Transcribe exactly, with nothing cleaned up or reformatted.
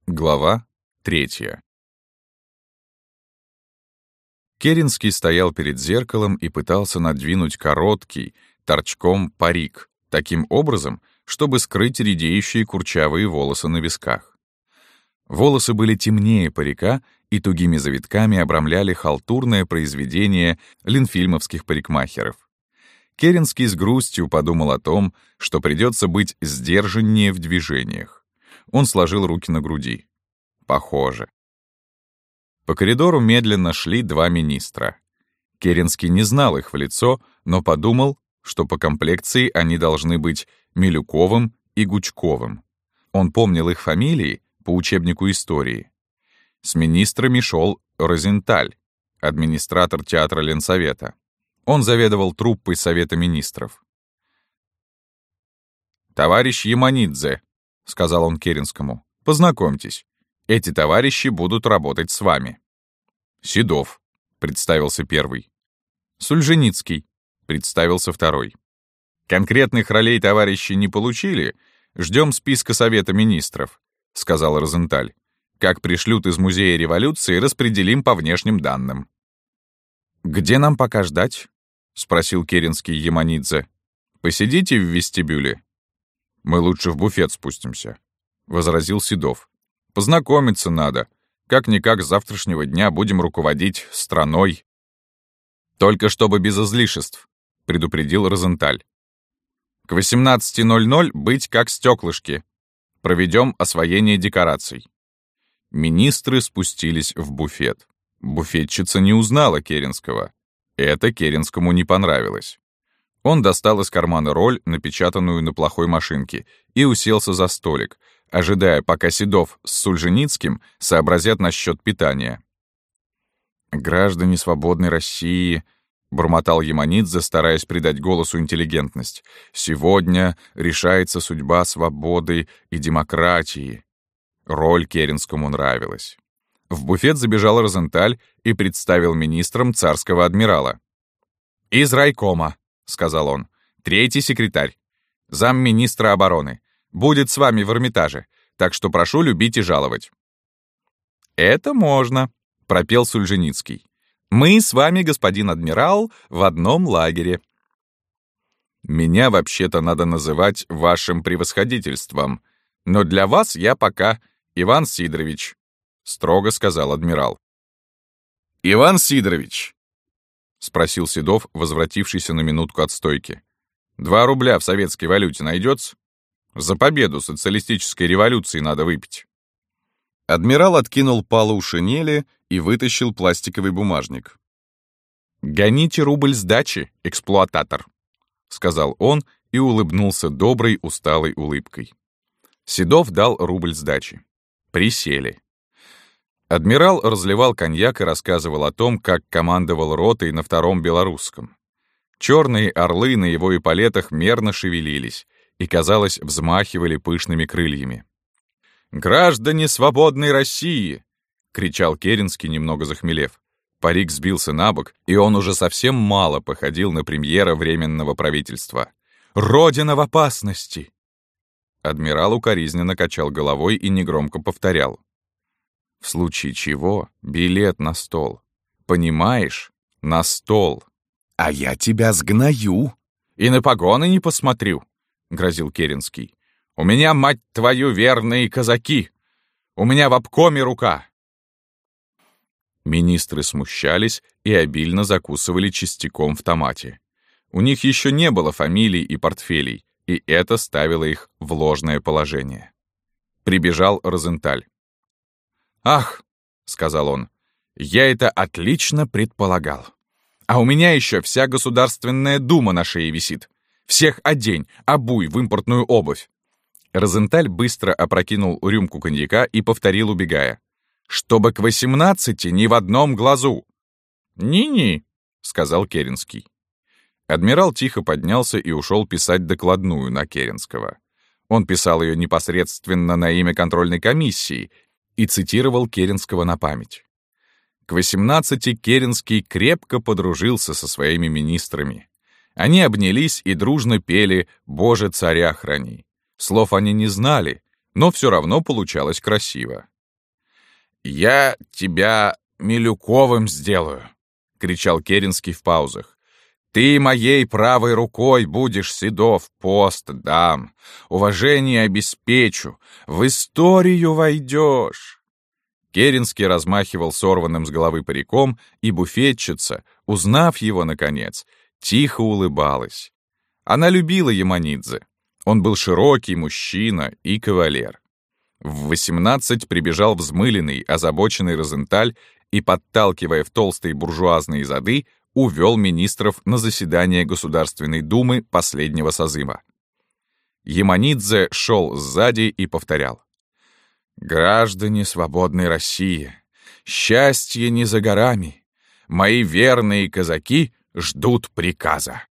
Глава третья. Керенский стоял перед зеркалом и пытался надвинуть короткий, торчком парик, таким образом, чтобы скрыть редеющие курчавые волосы на висках. Волосы были темнее парика и тугими завитками обрамляли халтурное произведение ленфильмовских парикмахеров. Керенский с грустью подумал о том, что придется быть сдержаннее в движениях. Он сложил руки на груди. Похоже. По коридору медленно шли два министра. Керенский не знал их в лицо, но подумал, что по комплекции они должны быть Милюковым и Гучковым. Он помнил их фамилии по учебнику истории. С министрами шел Розенталь, администратор театра Ленсовета. Он заведовал труппой Совета министров. «Товарищ Яманидзе», — сказал он Керенскому, — «познакомьтесь, эти товарищи будут работать с вами». «Седов», — представился первый. «Сульженицкий», — представился второй. «Конкретных ролей товарищи не получили, ждем списка Совета министров», — сказал Розенталь. «Как пришлют из Музея революции, распределим по внешним данным». «Где нам пока ждать?» — спросил Керенский Яманидзе. «Посидите в вестибюле». «Мы лучше в буфет спустимся», — возразил Седов. «Познакомиться надо. Как-никак с завтрашнего дня будем руководить страной». «Только чтобы без излишеств», — предупредил Розенталь. «К восемнадцати ноль-ноль быть как стеклышки. Проведем освоение декораций». Министры спустились в буфет. Буфетчица не узнала Керенского. Это Керенскому не понравилось. Он достал из кармана роль, напечатанную на плохой машинке, и уселся за столик, ожидая, пока Седов с Сульженицким сообразят насчет питания. «Граждане свободной России», — бормотал Яманидзе, стараясь придать голосу интеллигентность, «сегодня решается судьба свободы и демократии». Роль Керенскому нравилась. В буфет забежал Розенталь и представил министрам царского адмирала. «Из райкома», — сказал он, — «третий секретарь, замминистра обороны. Будет с вами в Эрмитаже, так что прошу любить и жаловать». «Это можно», — пропел Сульженицкий. «Мы с вами, господин адмирал, в одном лагере». «Меня вообще-то надо называть вашим превосходительством, но для вас я пока Иван Сидорович», — строго сказал адмирал. «Иван Сидорович», — спросил Седов, возвратившийся на минутку от стойки, «два рубля в советской валюте найдется? За победу социалистической революции надо выпить». Адмирал откинул полу шинели и вытащил пластиковый бумажник. «Гоните рубль сдачи, эксплуататор», — сказал он и улыбнулся доброй, усталой улыбкой. Седов дал рубль сдачи. Присели. Адмирал разливал коньяк и рассказывал о том, как командовал ротой на втором Белорусском. Черные орлы на его эполетах мерно шевелились и, казалось, взмахивали пышными крыльями. «Граждане свободной России!» — кричал Керенский, немного захмелев. Парик сбился на бок, и он уже совсем мало походил на премьера Временного правительства. «Родина в опасности!» Адмирал укоризненно качал головой и негромко повторял. «В случае чего билет на стол. Понимаешь? На стол. А я тебя сгною. И на погоны не посмотрю», — грозил Керенский. «У меня, мать твою, верные казаки! У меня в обкоме рука!» Министры смущались и обильно закусывали частиком в томате. У них еще не было фамилий и портфелей, и это ставило их в ложное положение. Прибежал Розенталь. «Ах», — сказал он, — «я это отлично предполагал. А у меня еще вся Государственная Дума на шее висит. Всех одень, обуй в импортную обувь». Розенталь быстро опрокинул рюмку коньяка и повторил, убегая. «Чтобы к восемнадцати ни в одном глазу». «Ни-ни», — сказал Керенский. Адмирал тихо поднялся и ушел писать докладную на Керенского. Он писал ее непосредственно на имя контрольной комиссии и цитировал Керенского на память. К восемнадцати Керенский крепко подружился со своими министрами. Они обнялись и дружно пели «Боже, царя храни». Слов они не знали, но все равно получалось красиво. «Я тебя Милюковым сделаю!» — кричал Керенский в паузах. «Ты моей правой рукой будешь, Седов, пост дам, уважение обеспечу, в историю войдешь!» Керенский размахивал сорванным с головы париком, и буфетчица, узнав его, наконец, тихо улыбалась. Она любила Яманидзе. Он был широкий мужчина и кавалер. В восемнадцать прибежал взмыленный, озабоченный Розенталь и, подталкивая в толстые буржуазные зады, увел министров на заседание Государственной Думы последнего созыва. Яманидзе шел сзади и повторял: «Граждане свободной России, счастье не за горами. Мои верные казаки ждут приказа».